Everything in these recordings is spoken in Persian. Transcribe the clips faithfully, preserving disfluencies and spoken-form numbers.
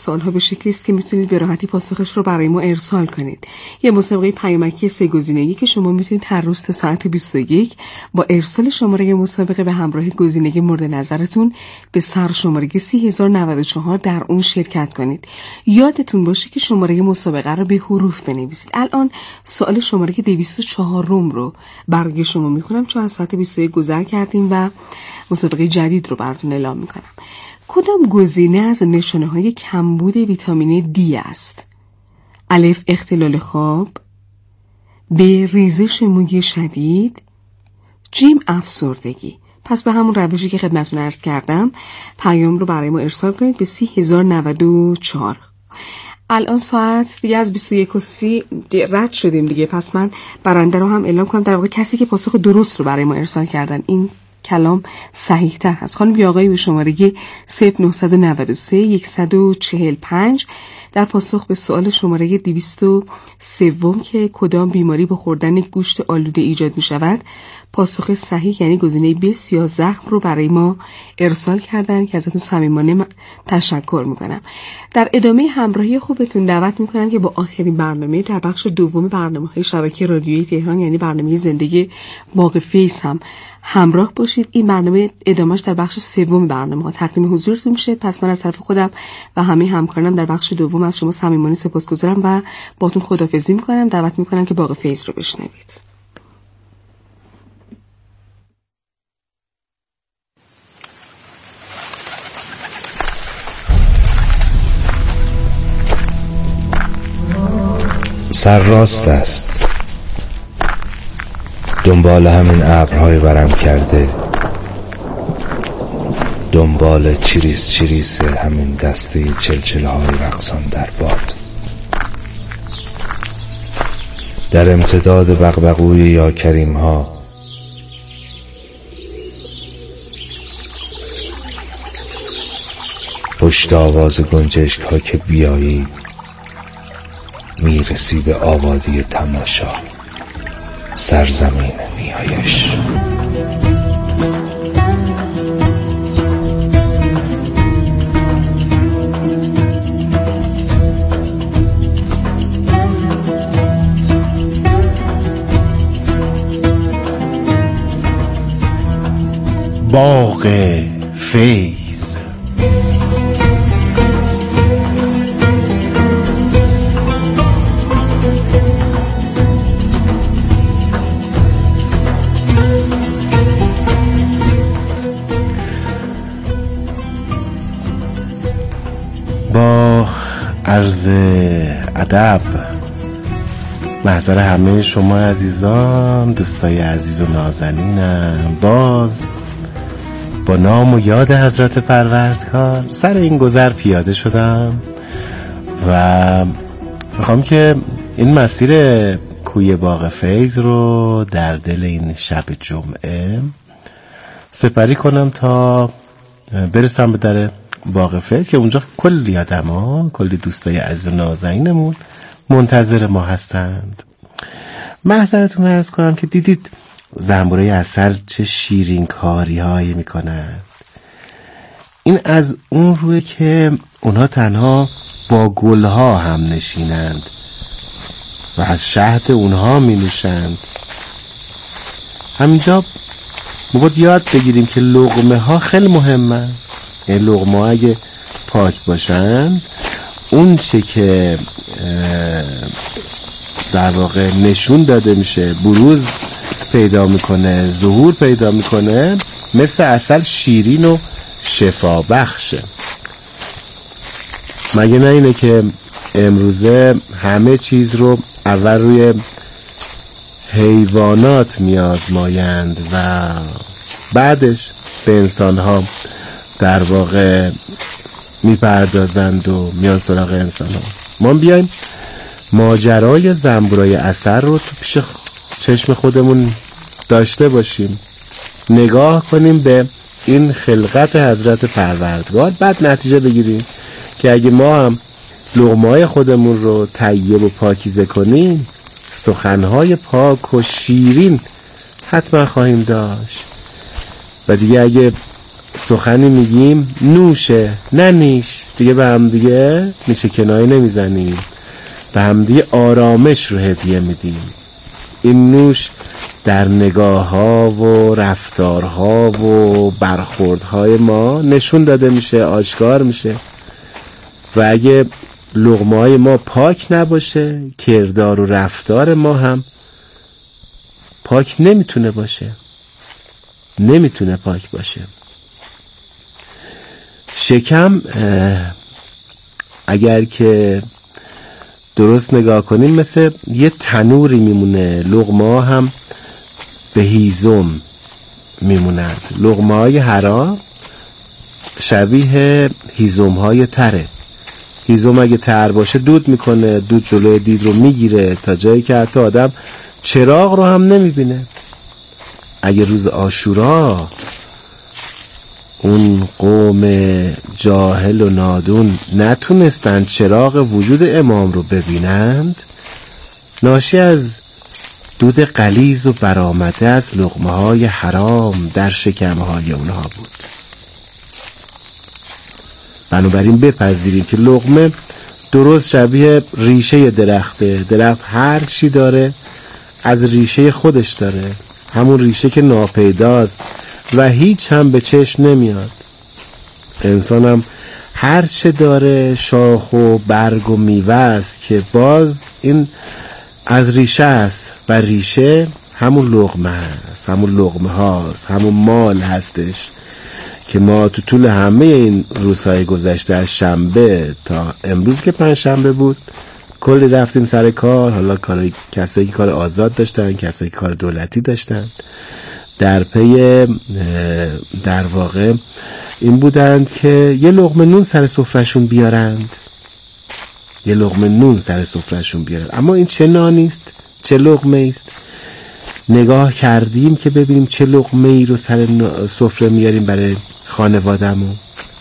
سوال‌ها به شکلی است که میتونید به راحتی پاسخش رو برای ما ارسال کنید. یه مسابقه پیامکی سه گزینه‌ای که شما میتونید هر روز تا ساعت بیست و یک با ارسال شماره مسابقه به همراه گزینه مورد نظرتون به سر شماره سی هزار و نود و چهار در اون شرکت کنید. یادتون باشه که شماره مسابقه رو به حروف بنویسید. الان سوال شماره دویست و چهار روم رو برای شما میخونم چون از ساعت بیست و یک گذر کردیم و مسابقه جدید رو براتون اعلام میکنم. کدام گزینه از نشانه‌های کمبود ویتامین دی است؟ الف اختلال خواب، ب ریزش موی شدید، جیم افسردگی. پس به همون روشی که خدمتتون عرض کردم پیام رو برای ما ارسال کنید به سی هزار و نود و چهار. الان ساعت دیگه از بیست و یک و سی رد شدیم دیگه، پس من برنده رو هم اعلام کنم. در واقع کسی که پاسخ درست رو برای ما ارسال کردن این کلام صحیح تر هست. خانم یا آقای به شماره صفر نه نه سه یک چهار پنج در پاسخ به سوال شماره دویست و سه که کدام بیماری با خوردن گوشت آلوده ایجاد می شود پاسخ صحیح یعنی گزینه ب سیاه زخم رو برای ما ارسال کردن که ازتون صمیمانه تشکر می کنم. در ادامه همراهی خوبتون دعوت می کنم که با آخرین برنامه در بخش دوم برنامه‌های شبکه رادیویی تهران یعنی برنامه زندگی باغ فیض هم همراه باشید. این برنامه ادامهش در بخش سوم برنامه ها تقدیم حضورتون میشه. پس من از طرف خودم و همه همکارانم در بخش دوم از شما صمیمانه سپاسگزارم و باهاتون خداحافظی میکنم. دعوت میکنم که باغ فیض رو بشنوید. سرراست است دنبال همین ابرهای ورم کرده، دنبال چیریس چیریس همین دسته چلچله های رقصان در باد، در امتداد بغبغوی یا کریم ها پشت آواز گنجشک ها که بیایی میرسی به آبادی تماشا، سرزمین نیایش. باغ فیض. با عرض ادب محضر همه شما عزیزان، دوستای عزیز و نازنینم، باز با نام و یاد حضرت پروردگار سر این گذر پیاده شدم و میخوام که این مسیر کوی باغ فیض رو در دل این شب جمعه سپری کنم تا برسم به در باغ فیض که اونجا کلی آدم ها، کلی دوستای عزیز و نازنینمون منتظر ما هستند. محضرتون عرض کنم که دیدید زنبوره عسل چه شیرین کاری هایی میکنند. این از اون روی که اونها تنها با گلها هم نشینند و از شهد اونها می نوشند. همینجا ما باید یاد بگیریم که لقمه ها خیلی مهمه. این لقمه ها اگه پاک باشند اون چه که در واقع نشون داده میشه، بروز پیدا میکنه، ظهور پیدا میکنه، مثل عسل شیرین و شفا بخشه. مگه نه اینه که امروزه همه چیز رو اول روی حیوانات میازمایند و بعدش به انسان ها در واقع میپردازند و میان سراغ انسان ها. ما بیایم ماجرای زنبورای عسل رو تو پیش چشم خودمون داشته باشیم، نگاه کنیم به این خلقت حضرت پروردگار، بعد نتیجه بگیریم که اگه ما هم لقمه‌های خودمون رو طیب و پاکیزه کنیم سخنهای پاک و شیرین حتما خواهیم داشت. و دیگه اگه سخنی میگیم نوشه نه نیش، دیگه به هم دیگه نیشه کنایه نمیزنیم، به هم دیگه آرامش رو هدیه میدیم. این نوش در نگاه ها و رفتارها و برخوردهای ما نشون داده میشه، آشکار میشه. و اگه لقمه های ما پاک نباشه، کردار و رفتار ما هم پاک نمیتونه باشه، نمیتونه پاک باشه. شکم اگر که درست نگاه کنیم مثل یه تنوری میمونه، لقمه ها هم به هیزم میمونند. لقمه های حرام شبیه هیزم های تره. هیزم اگه تر باشه دود میکنه، دود جلوی دید رو میگیره تا جایی که حتی آدم چراغ رو هم نمیبینه. اگه روز عاشورا اون قوم جاهل و نادون نتونستند چراغ وجود امام رو ببینند، ناشی از دود غلیظ و برآمده از لقمه های حرام در شکمه های اونها بود. بنابراین بپذیریم که لقمه درست شبیه ریشه درخته. درخت هر چی داره از ریشه خودش داره، همون ریشه که ناپیداست و هیچ هم به چشم نمیاد. انسان هم هر چه داره شاخ و برگ و میوه است که باز این از ریشه است و ریشه همون لقمه هست، همون لقمه هاست، همون مال هستش که ما تو طول همه این روزهای گذشته از شنبه تا امروز که پنج شنبه بود کلی رفتیم سر کار. حالا کار کسایی که کار آزاد داشتن، کسایی که کار دولتی داشتن، در پی در واقع این بودند که یه لقمه نون سر سفرهشون بیارند، یه لقمه نون سر سفرهشون بیارند. اما این چه نانی است، چه لقمه است؟ نگاه کردیم که ببینیم چه لقمه ای رو سر سفره میاریم برای خانواده‌مون.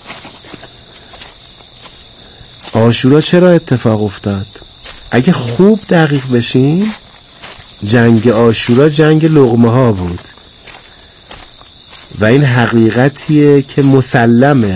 عاشورا چرا اتفاق افتاد؟ اگه خوب دقیق بشیم جنگ عاشورا جنگ لقمه ها بود و این حقیقتیه که مسلمه.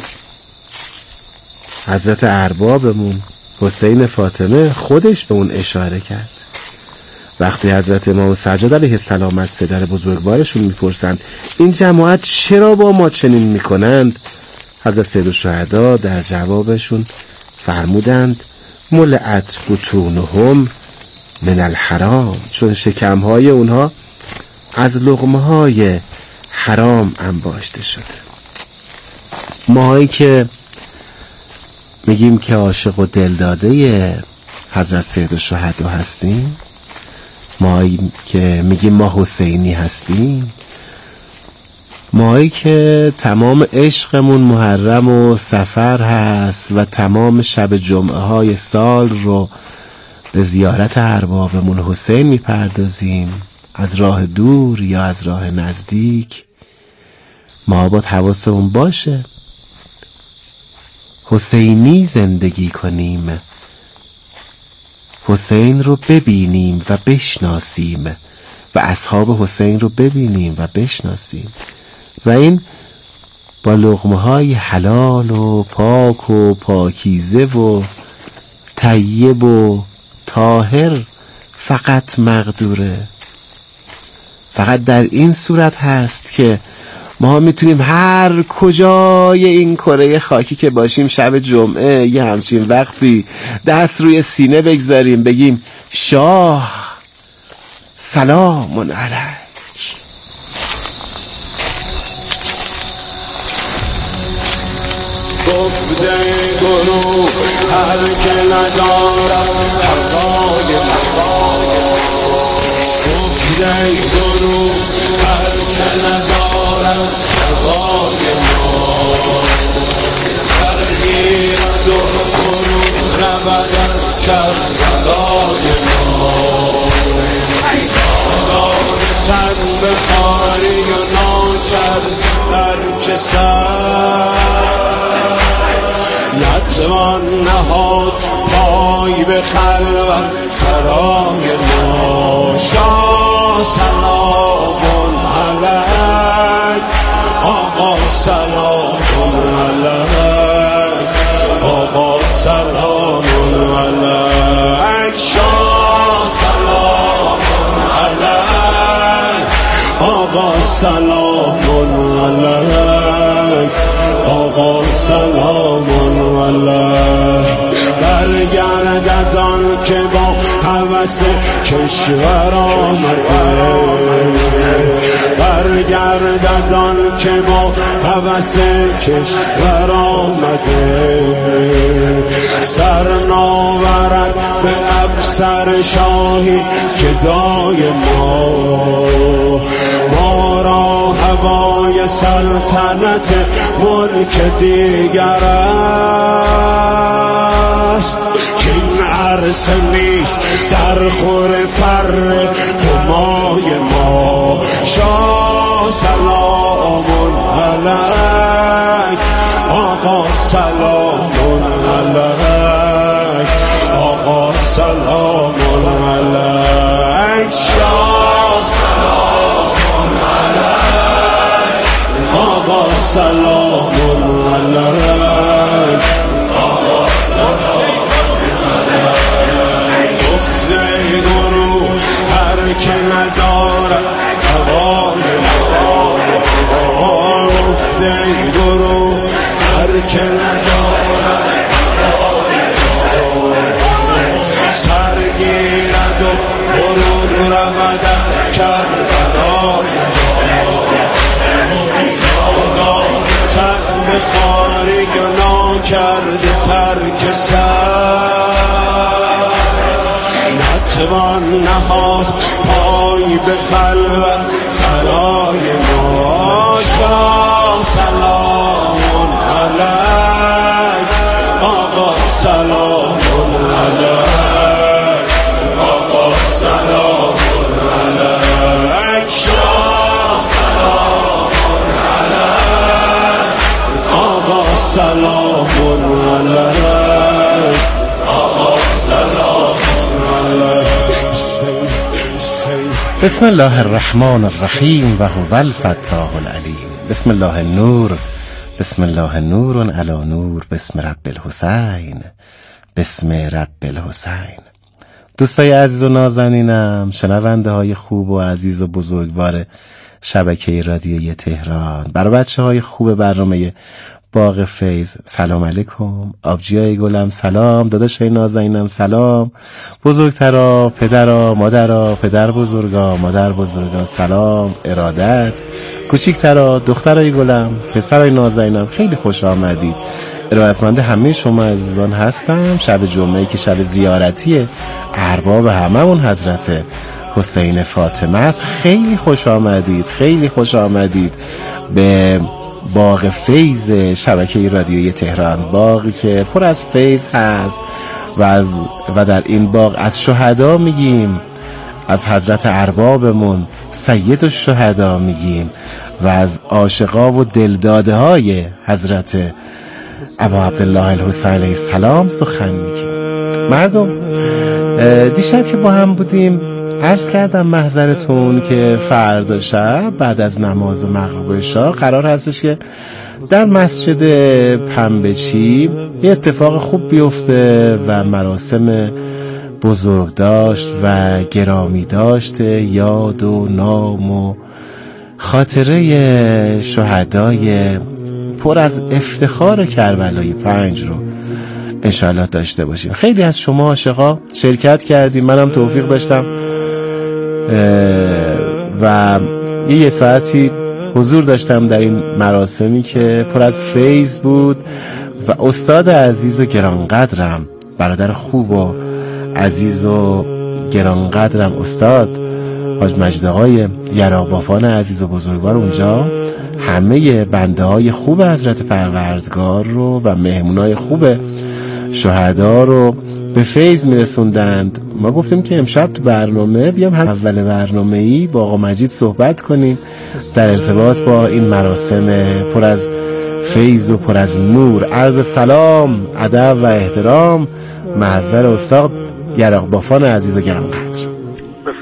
حضرت اربابمون حسین فاطمه خودش به اون اشاره کرد. وقتی حضرت امام سجاد علیه السلام از پدر بزرگوارشون میپرسند این جماعت چرا با ما چنین میکنند، حضرت سیدالشهدا در جوابشون فرمودند ملعت بطونهم من الحرام، چون شکمهای اونها از لقمه های حرام انباشته شده. ماهایی که میگیم که عاشق و دلداده حضرت سیدالشهدا هستیم، ماهایی که میگیم ما حسینی هستیم، ماهایی که تمام عشقمون محرم و سفر هست و تمام شب جمعه های سال رو به زیارت اربابمون حسین میپردازیم، از راه دور یا از راه نزدیک، ما باید حواسمون باشه حسینی زندگی کنیم، حسین رو ببینیم و بشناسیم و اصحاب حسین رو ببینیم و بشناسیم و این با لقمه های حلال و پاک و پاکیزه و طیب و طاهر فقط مقدوره. فقط در این صورت هست که ما میتونیم هر کجای این کره خاکی که باشیم شب جمعه یه همچین وقتی دست روی سینه بگذاریم بگیم شاه سلام علیک. گفته گروه هر که ندارد حقای مقای، گفته گروه هر که ندارد حقای ما، برگیرد و گروه نبرد کربلای ما. تن به خاری و ناچر ترک سر، نتوان نهاد پای به خلوت سرای ما. شاه سلام علیک آقا سلام علیک آقا سلام علیک شاه سلام علیک آقا سلام علیک آقا سلام علیک برگردد آن که با هوس کشور آمده برگردد آن که با هوس کشور آمده سر ناورد به افسر شاهی گدای ما ما را هوای سلطنت ملک دیگر است که این عرصه نیست در خور فر همای ما شاه سلام علیک آقا سلام علیک آقا سلام علیک شاه سلام علیک آقا سلام علیک آقا سلام علیک گفته گروه هر که ندارد هوای ما گفته گروه هر که ندارد سرگیرد و برون رود کربلای تن به خاری گناه کرده ترک سر نتوان نهاد پای به خلوت سرای ما شاه سلام علیک آقا سلام علیک آقا سلام علیک شاه سلام علیک آقا سلام علیک آقا سلام علیک بسم الله الرحمن الرحیم و هو الفتاح العلیم بسم الله النور بسم الله نور علی نور بسم رب الحسین بسم رب الحسین. دوستای عزیز و نازنینم، شنونده های خوب و عزیز و بزرگوار شبکه رادیویی تهران، برای بچه های خوب برنامه باغ فیض سلام علیکم. آبجیای گلم سلام، داداشای نازنینم سلام، بزرگترا پدرا مادرا پدر بزرگا مادر بزرگا سلام ارادت، کوچیکترا دخترای گلم پسرای نازنینم خیلی خوش آمدید. ارادتمند همه شما عزیزان هستم. شب جمعه که شب زیارتی ارباب هممون حضرت حسین فاطمه است. خیلی خوش آمدید خیلی خوش آمدید به باغ فیض شبکه رادیویی تهران، باغی که پر از فیض هست و از و در این باغ از شهدا میگیم، از حضرت اربابمون سید الشهدا میگیم و از عاشقا و دلداده های حضرت ابا عبدالله الحسین علیه السلام سخن میگیم. مردم، دیشب که با هم بودیم عرض کردم محضرتون که فردا شب بعد از نماز مغرب و عشا قرار هستش که در مسجد پنبه‌چی یه اتفاق خوب بیفته و مراسم بزرگ داشت و گرامی داشت یاد و نام و خاطره شهدای پر از افتخار کربلای پنج رو انشاءالله داشته باشیم. خیلی از شما عاشقا شرکت کردیم، منم توفیق داشتم و یه, یه ساعتی حضور داشتم در این مراسمی که پر از فیض بود و استاد عزیز و گرانقدرم، برادر خوب و عزیز و گرانقدرم استاد حاج مجید آقای یراقبافان عزیز و بزرگوار اونجا همه بنده های خوب حضرت پروردگار رو و مهمونای خوب شهدا رو به فیض میرسوندند. ما گفتیم که امشب تو برنامه بیام هم اول برنامه‌ای با آقا مجید صحبت کنیم در ارتباط با این مراسم پر از فیض و پر از نور. عرض سلام ادب و احترام محضر استاد یراقبافان عزیز و گرانقدر. بسم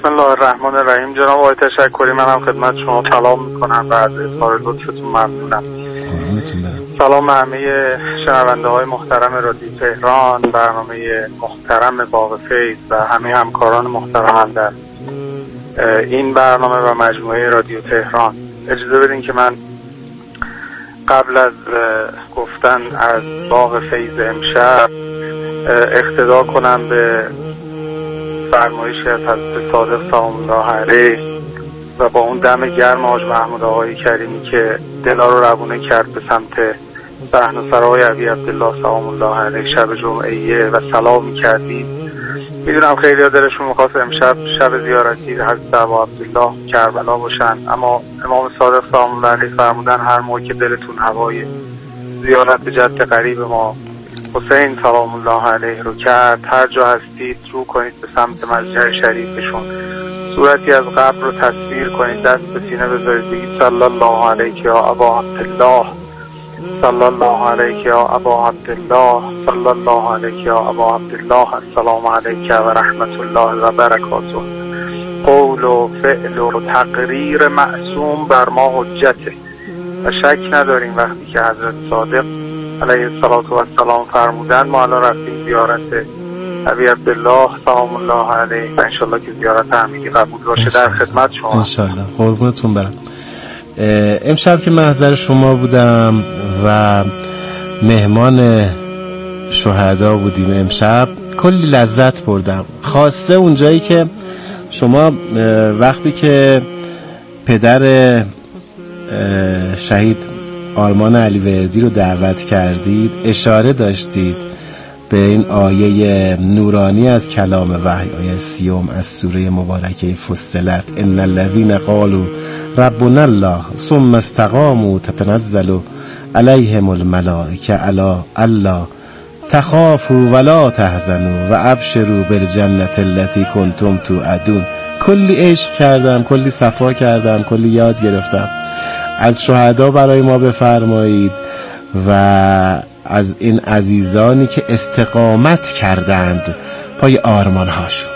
بسم الله الرحمن الرحیم. جناب آقای تشکری، منم خدمت شما سلام میکنم و از اظهار لطفتون ممنونم. سلام همه شنونده های محترم رادیو تهران، برنامه محترم باغ فیض و همه همکاران محترم در این برنامه و مجموعه رادیو تهران. اجازه بدین که من قبل از گفتن از باغ فیض امشب اقتدا کنم به فرمایشی از حضرت صادق سلام الله علیه و با اون دم گرم حاج محمود آقای کریمی که دلا رو روونه کرد به سمت صحنه‌سرای ابی عبدالله سلام الله علیه شب جمعهیه و سلام می‌کردیم. میدونم خیلی ها دلشون می‌خواست امشب شب زیارتی حضرت ابا عبدالله کربلا باشن، اما امام صادق سلام الله علیه فرمودن هر موقع که دلتون هوای زیارت جد قریب ما حسین سلام الله علیه رو کرد، هر جا هستید رو کنید به سمت مسجد شریفشون، صورتی از قبر رو تصویر کنید، دست به سینه بذارید، بگید صلی الله علیک یا ابا عبدالله، صلی الله علیک یا ابا عبدالله، صلی الله علیک یا ابا عبدالله، السلام علیک و رحمت الله و برکاته. قول و فعل و تقریر معصوم بر ما حجته و شک نداریم وقتی که حضرت صادق علیه السلام فرمودن ما الان رفتیم زیارت ابی عبدالله سلام الله علیه و انشالله که زیارت همگی قبول باشه. در خدمت شما انشالله. قربونتون برم. امشب که محضر شما بودم و مهمان شهدا بودیم، امشب کلی لذت بردم، خاصه اونجایی که شما وقتی که پدر شهید آرمان علیوردی رو دعوت کردید اشاره داشتید به این آیه نورانی از کلام وحی، آیه سیوم از سوره مبارکه فصلت، ان الذین قالوا ربنا الله ثم استقاموا تتنزل علیهم الملائکه الا الا تخافوا ولا تحزنوا و ابشروا بالجنة التي کنتم توعدون. کلی عشق کردم، کلی صفا کردم، کلی یاد گرفتم. از شهدا برای ما بفرمایید و از این عزیزانی که استقامت کردند پای آرمان‌هاشون.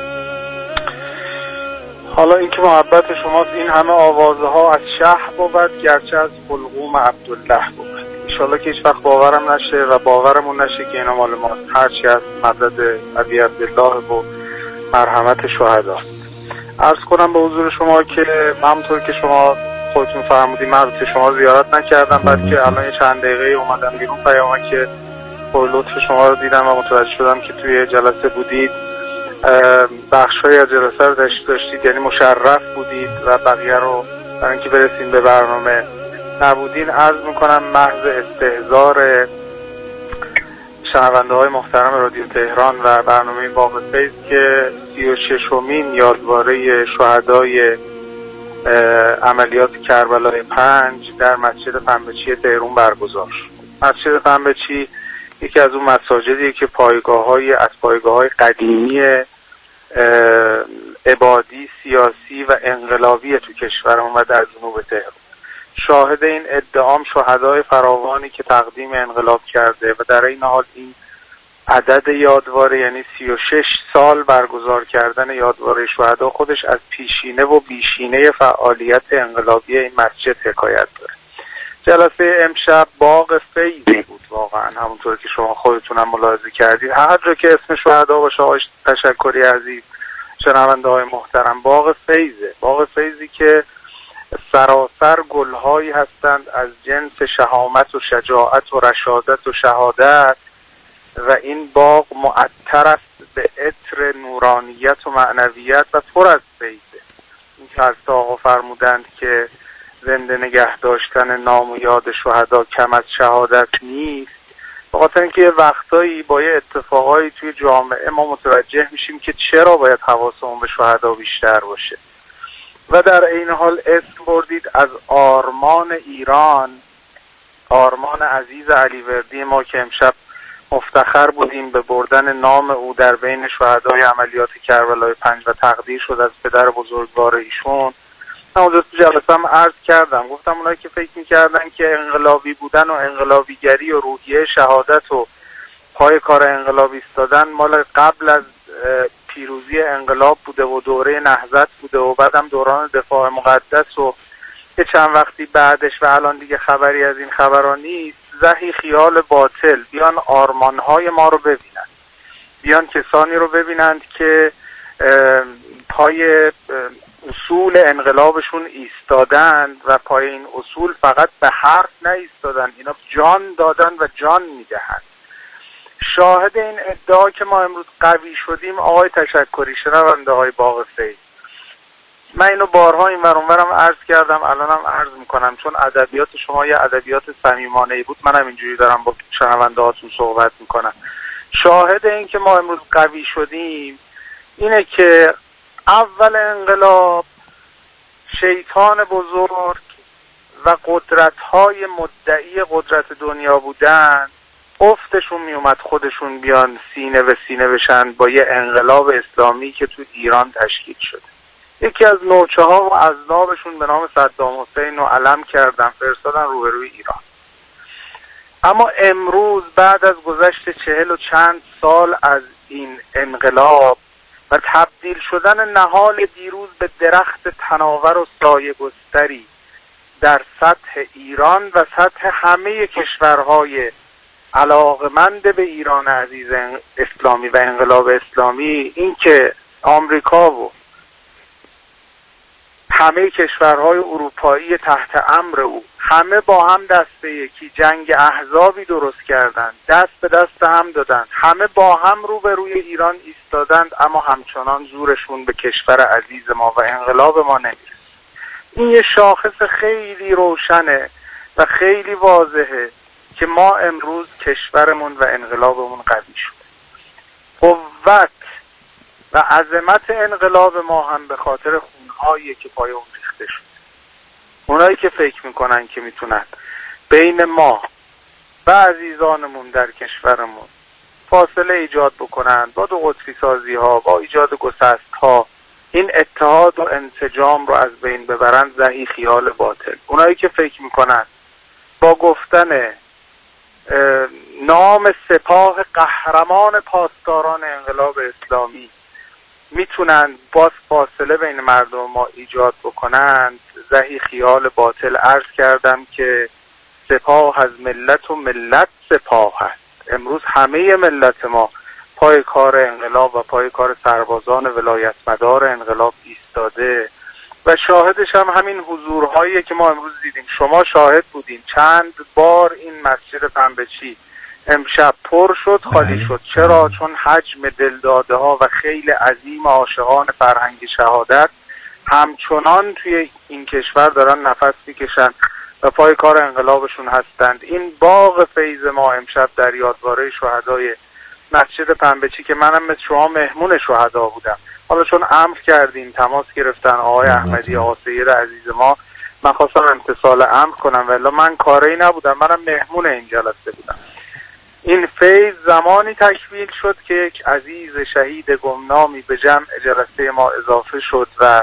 حالا این که محبت شماست، این همه آوازه ها از شهر بود گرچه از حلقوم عبدالله بود. انشالله که هیچ وقت باورم نشه و باورمون نشه که اینا مال ماست، هرچی از مدد ابی عبدالله و مرحمت شهداست. عرض کنم به حضور شما که همونطور که شما خودتون فرمودید من رو شما زیارت نکردم، بلکه الان یه چند دقیقه اومدم بیرون پیامک که با لطف شما رو دیدم و متوجه شدم که توی جلسه بودید، بخش‌های از جلسه رو داشتید، یعنی مشرف بودید و بقیه رو برای اینکه برسیم به برنامه نبودین. عرض میکنم محض استحضار شنونده های محترم رادیو تهران و برنامه باغ فیض که سی و ششمین یادواره شهدای عملیات کربلای پنج در مسجد پنبه‌چی تهران برگزار شد. مسجد پنبه‌چی یکی از اون مساجدیه که پایگاه‌های از پایگاه‌های قدیمی عبادی، سیاسی و انقلابی تو کشورمون و در جنوب تهران. شاهد این ادعام شهدای فراوانی که تقدیم انقلاب کرده و در این حال این عدد یادواره یعنی سی و شش سال برگزار کردن یادواره شهدا خودش از پیشینه و بیشینه فعالیت انقلابی این مسجد حکایت داره. جلسه امشب باغ فیضی بود، واقعا همونطور که شما خودتونم ملاحظه کردید. هر جا که اسم شهدا باشه آقای تشکری عزیز، شنونده های محترم، باغ فیضه. باغ فیضی که سراسر گلهایی هستند از جنس شهامت و شجاعت و رشادت و شهادت و این باغ معطر است به عطر نورانیت و معنویت و پر از فیضه. این که از آقا فرمودند که زنده نگه داشتن نام و یاد شهدا کم از شهادت نیست، بخاطر اینکه یه وقتایی با یه اتفاقایی توی جامعه ما متوجه میشیم که چرا باید حواسمون به شهدا بیشتر باشه. و در این حال اسم بردید از آرمان ایران، آرمان عزیز علیوردی ما که امشب مفتخر بودیم به بردن نام او در بین شهدای عملیات کربلای پنج و تقدیر شد از پدر بزرگوار ایشون. من اونجا تو جلسه‌ام عرض کردم، گفتم اونایی که فکر می‌کردن که انقلابی بودن و انقلابیگری و روحیه شهادت و پای کار انقلابی ایستادن مال قبل از پیروزی انقلاب بوده و دوره نهضت بوده و بعدم دوران دفاع مقدس و یه چند وقتی بعدش و الان دیگه خبری از این خبرها نیست، زهی خیال باطل. بیان آرمانهای ما رو ببینن، بیان کسانی رو ببینند که پای اصول انقلابشون ایستادند و پای این اصول فقط به حرف نایستادند، اینا جان دادن و جان میدهند. شاهد این ادعا که ما امروز قوی شدیم آقای تشکری، شنونده های باغ فید، من اینو بارها این ور اونورم عرض کردم، الانم عرض میکنم، چون ادبیات شما یه ادبیات صمیمانه‌ای بود، منم اینجوری دارم با شنونده هاتون صحبت میکنم. شاهد این که ما امروز قوی شدیم اینه که اول انقلاب شیطان بزرگ و قدرت‌های مدعی قدرت دنیا بودن افتشون میومد خودشون بیان سینه به سینه بشن با یه انقلاب اسلامی که تو ایران تشکیل شده. یکی از نوچه ها و اذنابشون به نام صدام حسین رو علم کردن، فرستادن روبروی ایران. اما امروز بعد از گذشت چهل و چند سال از این انقلاب و تبدیل شدن نهال دیروز به درخت تناور و سایه گستری در سطح ایران و سطح همه کشورهای علاقمند به ایران عزیز اسلامی و انقلاب اسلامی، این که آمریکا و همه کشورهای اروپایی تحت امر او همه با هم دست به یکی جنگ احزابی درست کردند، دست به دست هم دادند، همه با هم رو به روی ایران ایستادند، اما همچنان زورشون به کشور عزیز ما و انقلاب ما نمیرسه. این یه شاخص خیلی روشنه و خیلی واضحه که ما امروز کشورمون و انقلابمون قوی شده. قوت و عظمت انقلاب ما هم به خاطر خونهایی که پای اون ریخته شده. اونایی که فکر میکنن که میتونن بین ما و عزیزانمون در کشورمون فاصله ایجاد بکنن با دو قطبی سازی ها، با ایجاد گسست ها، این اتحاد و انسجام رو از بین ببرن، زهی خیال باطل. اونایی که فکر میکنن با گفتن نام سپاه قهرمان پاسداران انقلاب اسلامی میتونن باز فاصله بین مردم ما ایجاد بکنن، زهی خیال باطل. عرض کردم که سپاه از ملت و ملت سپاه هست. امروز همه ملت ما پای کار انقلاب و پای کار سربازان ولایت مدار انقلاب ایستاده و شاهدش هم همین حضورهایی که ما امروز دیدیم. شما شاهد بودین چند بار این مسجد پنبه‌چی امشب پر شد، خالی شد. چرا؟ چون حجم دلداده ها و خیلی عظیم عاشقان فرهنگ شهادت همچنان توی این کشور دارن نفس میکشن و پای کار انقلابشون هستند. این باغ فیض ما امشب در یادواره شهدای مسجد پنبه‌چی که منم مثل شما مهمون شهدا بودم، حالا چون امر کردین تماس گرفتن آقای احمدی آقا سید عزیز ما، من خواستم امتثال امر کنم ولی من کاری نبودم، منم مهمون این جلسه بودم. این فیض زمانی تکمیل شد که یک عزیز شهید گمنامی به جمع جلسه ما اضافه شد و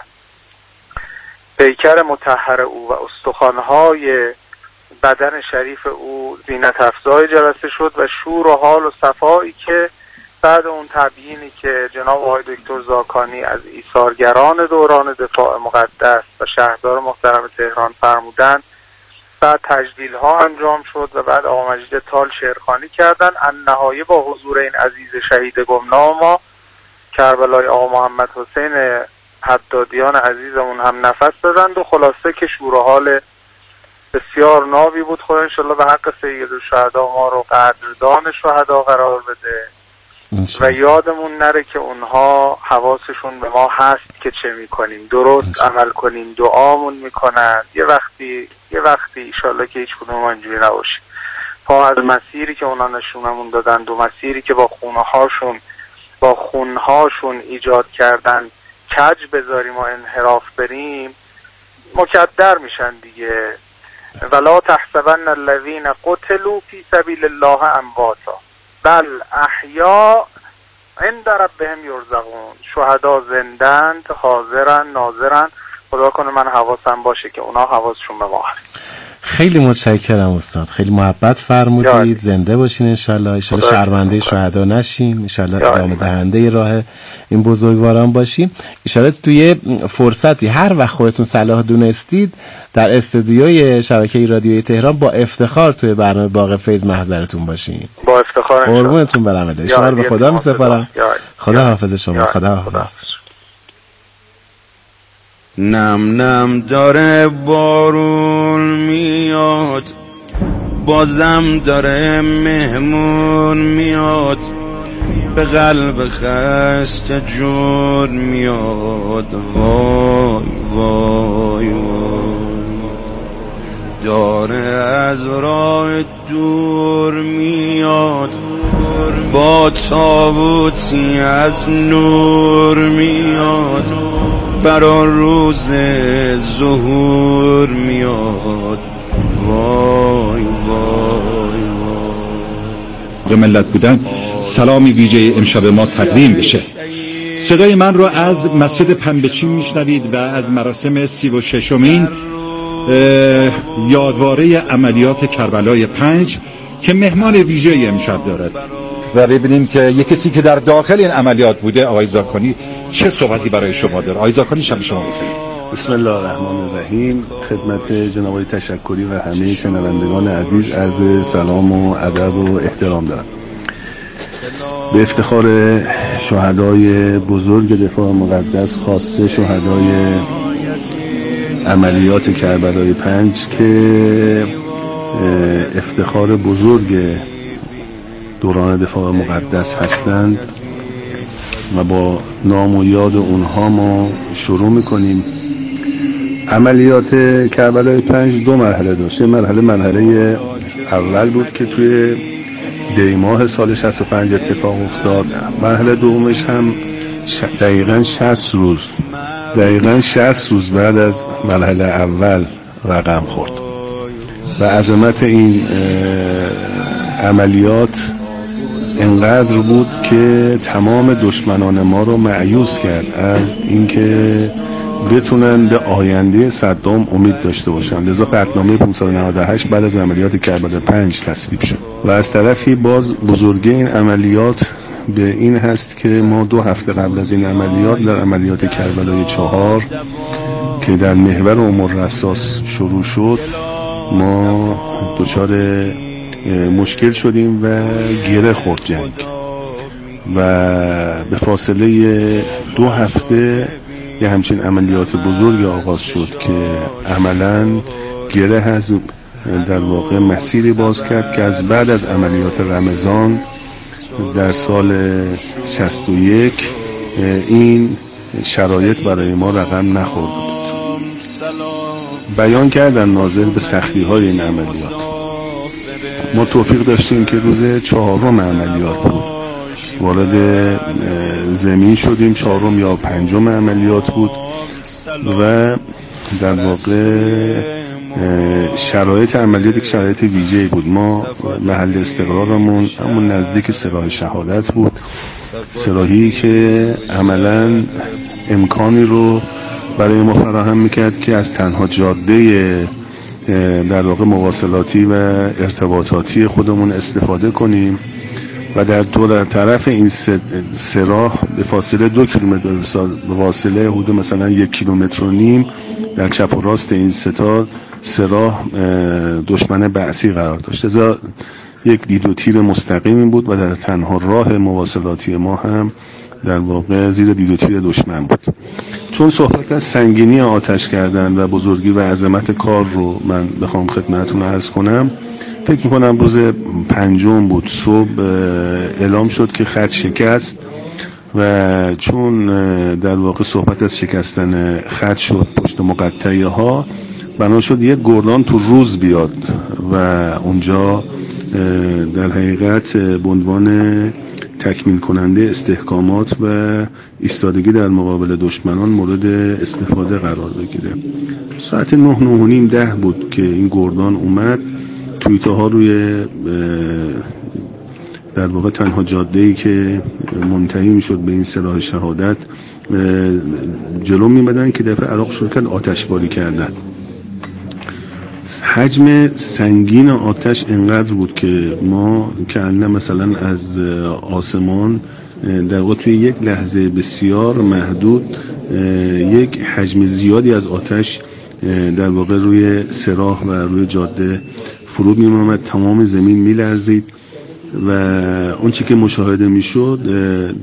پیکر مطهر او و استخوان‌های بدن شریف او زینت افزای جلسه شد و شور و حال و صفایی که بعد اون تبیینی که جناب آقای دکتر زاکانی از ایثارگران دوران دفاع مقدس و شهردار محترم تهران فرمودن، بعد تجلیل ها انجام شد و بعد آقا مجید تال شعرخوانی کردن. النهایه با حضور این عزیز شهید گمنام ما کربلای آقا محمد حسین حدادیان عزیزمون هم نفس دادند و خلاصه که شور و حال بسیار نابی بود. خدا انشالله به حق سید الشهدا ما رو قدردان شهدا قرار بده و یادمون نره که اونها حواسشون به ما هست که چه میکنیم، درست عمل کنیم، دعامون میکنن. یه وقتی یه وقتی انشالله که هیچ کدوم اینجوری نباشیم، پا از مسیری که اونا نشونمون دادن، دو مسیری که با خونه هاشون با خونهاشون ایجاد کردن کج بذاریم و انحراف بریم، مکدر میشن دیگه. ولا تحسبن الذين قتلوا في سبيل الله امواتا بل احیاء عند ربهم یرزقون. شهدا زندند، حاضرن، ناظرن. خدا کنه من حواسم باشه که اونا حواسشون به ما هست. خیلی متشکرم استاد، خیلی محبت فرمودید. زنده باشین انشالله، انشالله شرمنده شهدا نشین، انشالله ادامه دهنده راه این بزرگواران باشیم. انشالله توی فرصتی هر وقت خودتون صلاح دونستید در استودیوی شبکه رادیویی تهران با افتخار توی برنامه باغ فیض محضرتون باشین. با افتخار انشالله. قربونتون برم. شما رو به خدا می‌سپارم. خدا حافظ شما. خدا حافظ. نم نم داره بارون میاد، بازم داره مهمون میاد، به قلب خسته جون میاد. وای وای وای داره از راه دور میاد، با تابوتی از نور میاد، برا روز ظهور میاد. وای وای وای ملت بودن سلامی ویژه امشب ما تقدیم بشه. صدای من رو از مسجد پنبه‌چین میشنوید و از مراسم سی و ششمین یادواره عملیات کربلای پنج که مهمان ویژه امشب دارد و ببینیم که یک کسی که در داخل این عملیات بوده، آقای زاکانی، چه صحبتی برای شما داره. آقای زاکانی، شب شما بخیر. بسم الله الرحمن الرحیم. خدمت جناب آقای تشکری و همه شنوندگان عزیز عرض سلام و ادب و احترام دارم. به افتخار شهدای بزرگ دفاع مقدس، خاصه شهدای عملیات کربلای پنج که افتخار بزرگ دوران دفاع مقدس هستند و با نام و یاد اونها ما شروع میکنیم. عملیات کربلای پنج دو مرحله داشته. مرحله مرحله اول بود که توی دی ماه سال شصت و پنج اتفاق افتاد. مرحله دومش هم دقیقاً شصت روز دقیقاً شصت روز بعد از مرحله اول رقم خورد و عظمت این عملیات انقدر بود که تمام دشمنان ما رو مایوس کرد از اینکه بتونن به آینده صدام امید داشته باشن. لذا قطعنامه پانصد و نود و هشت بعد از عملیات کربلای پنج تصویب شد و از طرفی باز بزرگی این عملیات به این هست که ما دو هفته قبل از این عملیات در عملیات کربلای چهار که در محور امور رساس شروع شد، ما دچار مشکل شدیم و گره خورد جنگ و به فاصله دو هفته یه همچین عملیات بزرگ آغاز شد که عملاً گره از در واقع مسیری باز کرد که از بعد از عملیات رمضان در سال شصت و یک این شرایط برای ما رقم نخورده بود. بیان کردن ناظر به سختی های این عملیات. ما توفیق داشتیم که روز چهارم عملیات بود وارد زمین شدیم، چهارم یا پنجم عملیات بود و در واقع شرایط عملیاتی که شرایط ویژه‌ای بود. ما محل استقرارمون همون نزدیک سراح شهادت بود، سراحی که عملاً امکانی رو برای ما فراهم میکرد که از تنها جاده در واقع مواصلاتی و ارتباطاتی خودمون استفاده کنیم و در دو طرف این سراح به فاصله دو کیلومتر به فاصله حدود مثلا یک کیلومتر و نیم در چپ و راست این ستا سراح دشمن بعثی قرار داشت. لذا یک دید و تیر مستقیمی بود و در تنها راه مواصلاتی ما هم در واقع زیر دید و تیر دشمن بود. چون صحبت از سنگینی آتش کردن و بزرگی و عظمت کار رو من بخوام خدمتتون عرض کنم، فکر میکنم روز پنجم بود صبح اعلام شد که خط شکست و چون در واقع صحبت از شکستن خط شد پشت مقطعه ها، بنا شد یک گردان تو روز بیاد و اونجا در حقیقت به عنوان تکمیل کننده استحکامات و ایستادگی در مقابل دشمنان مورد استفاده قرار بگیره. ساعت نه نه و نیم ده بود که این گردان اومد. تویته ها روی در واقع تنها جاده‌ای که منتهی میشد به این سراح شهادت جلو میمدن که دفعه عراق شروع کرد آتشباری کردن حجم سنگین آتش انقدر بود که ما که انه مثلا از آسمان در واقع توی یک لحظه بسیار محدود یک حجم زیادی از آتش در واقع روی سراح و روی جاده فرود می‌آمد، تمام زمین می‌لرزید و اون چی که مشاهده می‌شد